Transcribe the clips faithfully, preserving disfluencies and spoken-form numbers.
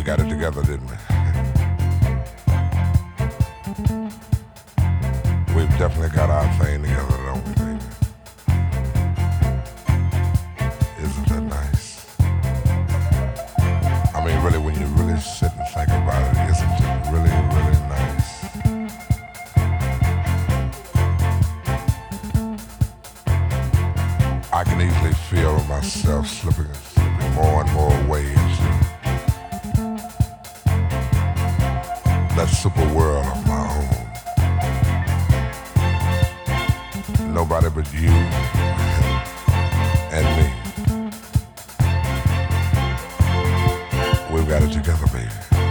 got it together, didn't we? We've definitely got our thing together, don't we, baby? Isn't that nice? I mean, really, when you really sit and think about it, isn't it really, really nice? I can easily feel myself slipping, slipping more and more away into that super world of my own. Nobody but you and me. We've got it together, baby.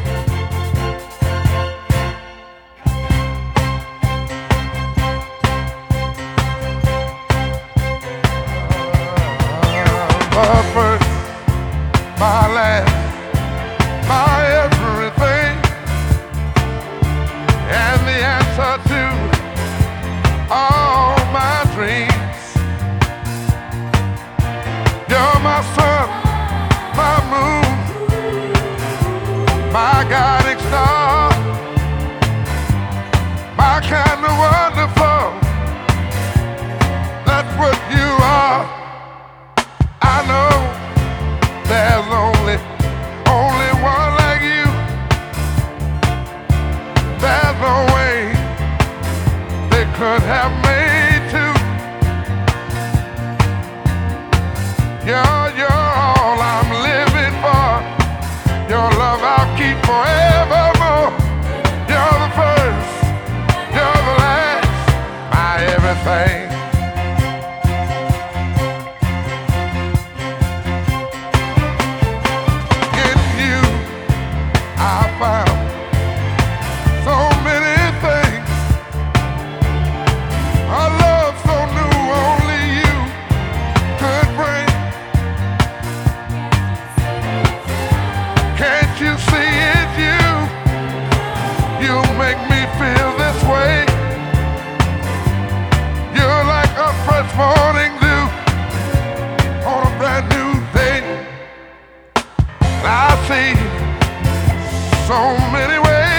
My first, my last, my everything, and the answer to all my dreams. You're my sun, my moon, my guiding star, my kind of wonderful. That's what you are. I know there's only, only one like you. There's no way they could have made two. You're, you're all I'm living for. Your love I'll keep forevermore. You're the first, you're the last, my everything. Found so many things, a love so new only you could bring. Can't you see it's you? You make me feel this way. You're like a fresh morning dew on a brand new day. I see so many ways